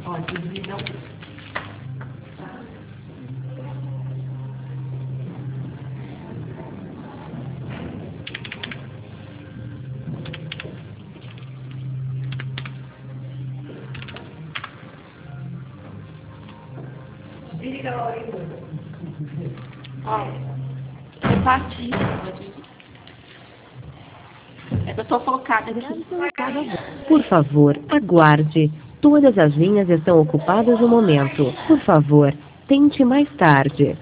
Ó, desliga. Desliga a hora. Ó, eu parti. É que eu tô focada aqui. Por favor, aguarde. Todas as linhas estão ocupadas no momento. Por favor, tente mais tarde.